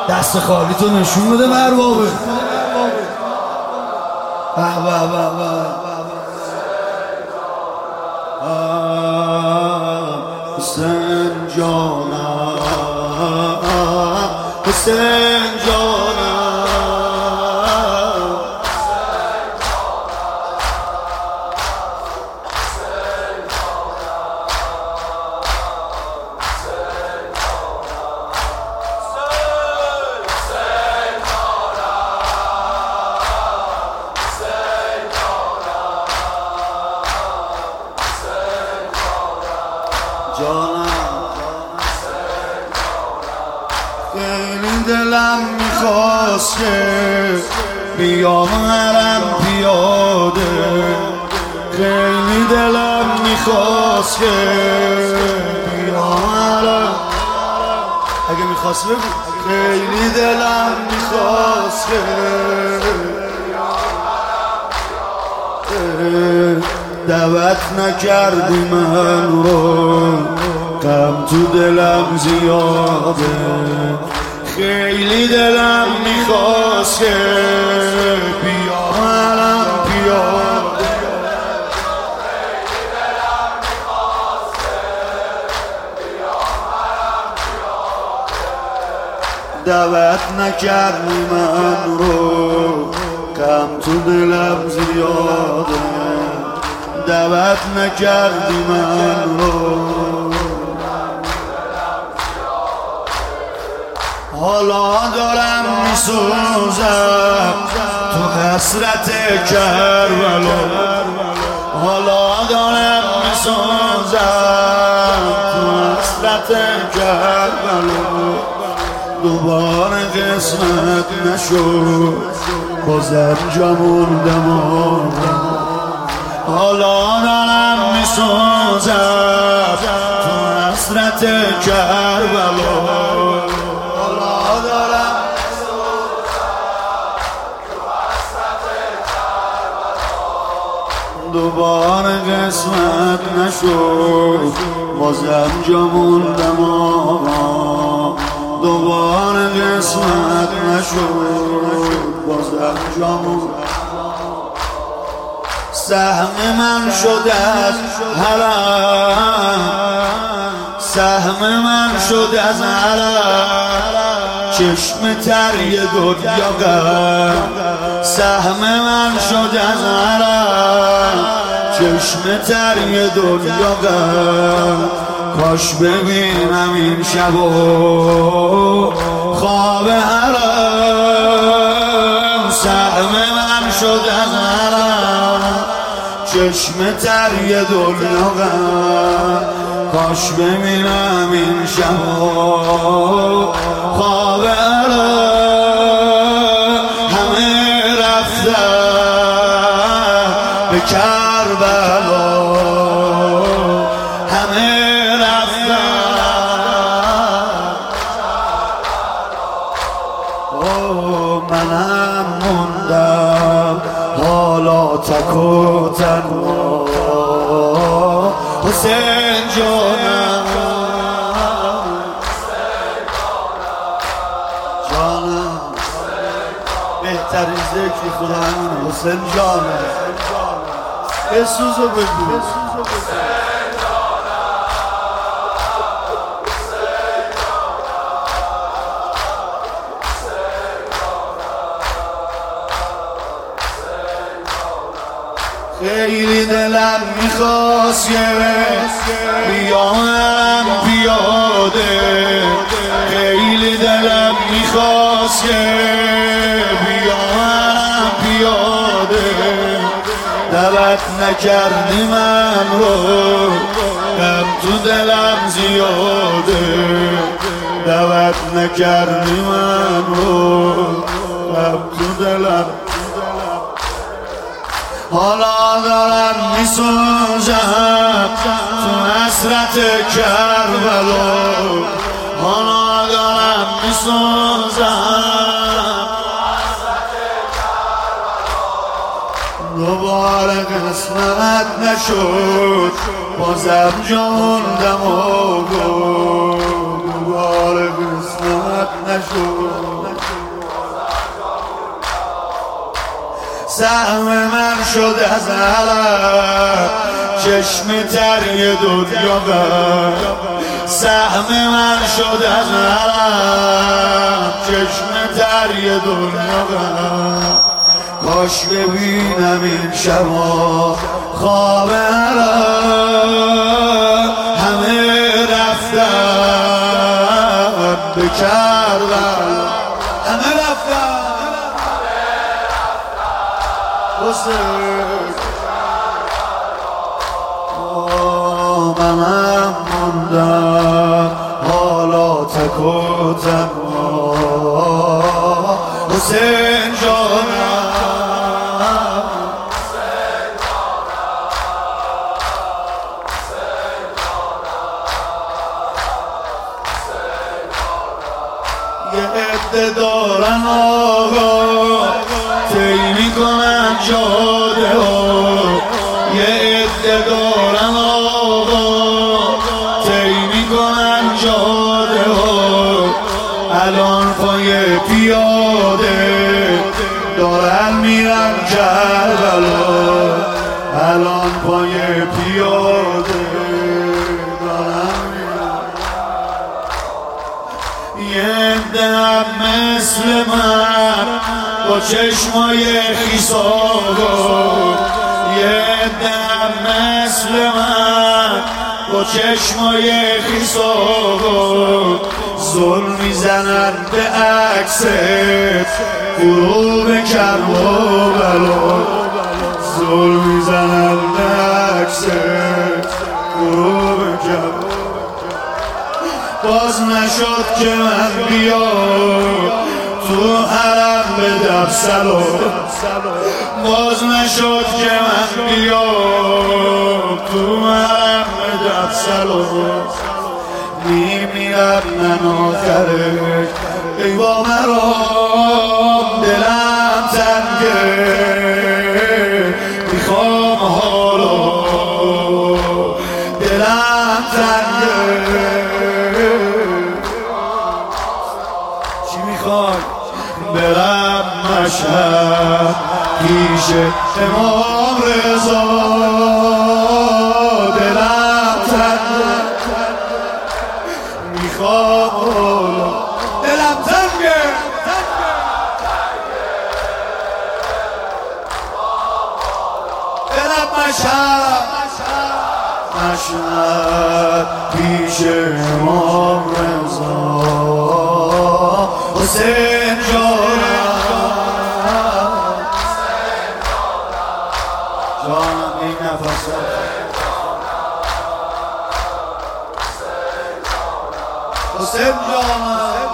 دست خالی تو نشون بده مربابه. حسین جانم، حسین جانم، خیلی دلم میخواست که بیام حرم پیاده، خیلی دلم میخواست که بیام حرم، اگه میخواست بگو. خیلی دلم میخواست که دعوت نکردی من رو، غم تو دلم زیاده، خیلی دلم میخواست که بیام حرم پیاده، خیلی دلم میخواست که بیام حرم پیاده، دعوت نکردی من رو، غم تو دلم زیاده، دعوت نکردی من رو. حالا دارم میسوزم تو حسرت کربلا، حالا دارم میسوزم تو حسرت کربلا، دوباره قسمت نشد بازم جا موندم. حالا دارم میسوزم تو حسرت کربلا، دوباره قسمت نشد بازم جا موندم آقا، دوباره قسمت نشد بازم جا موندم. سهم من شد از حرم، سهم من شد از حرم، چشم تری دنیا غم، سهم من شد از حرم، چشم تری دنیا غم، کاش ببینم این شبو خواب حرم، سهم من شد از حرم، چشم تری دنیا غم، کاش ببینم این شبو خواب حرم. همه رفتن به کربلا، همه رفتن منم موندم حالا تک و تنها. حسین جانم، جانم، بهترین ذکری خدا همینه. حسین جانم، بسوز و بگو. خیلی دلم میخواست که بیام پیاده، خیلی دلم میخواست که بیام پیاده، دعوت نکردی من رو، غم تو دلم زیاده، دعوت نکردی من رو، غم تو دلم. حالا دارم میسوزم تو حسرت کربلا، حالا دارم میسوزم دوباره قسمت نشد بازم جا موندم و دوباره قسمت نشد. سهم من شد از علم چشم تری دنیا غم سهم من شد از علم چشم تری دنیا غم کاش ببینم این شبا خواب حرم همه رفتن به کربلا همه رفتن منم موندم حالا تک و تنها حسین جانم یه عده دارن آقا طی میکنن جاده ها یه عده دارن آقا طی میکنن جاده ها الان پای پیاده دارن میرن کربلا الان پای پیاده یه عده مثل من با چشمای خیساگا یه عده مثل من با چشمای خیساگا ظلم میزنن به عکست غروب کربلا ظلم میزنن به عکست غروب کربلا باز نشد که من بیام تو حرم بدم سلام باز نشد که من بیام تو حرم بدم سلام میمیرم من آخرش ای با مرام دلم تنگه میخوام حالا دلم تنگه برم مشهد پیش امام رضا دلم تنگه میخوام دلم تنگه برم مشهد پیش امام رضا حسین جانم این نفس حسین جانم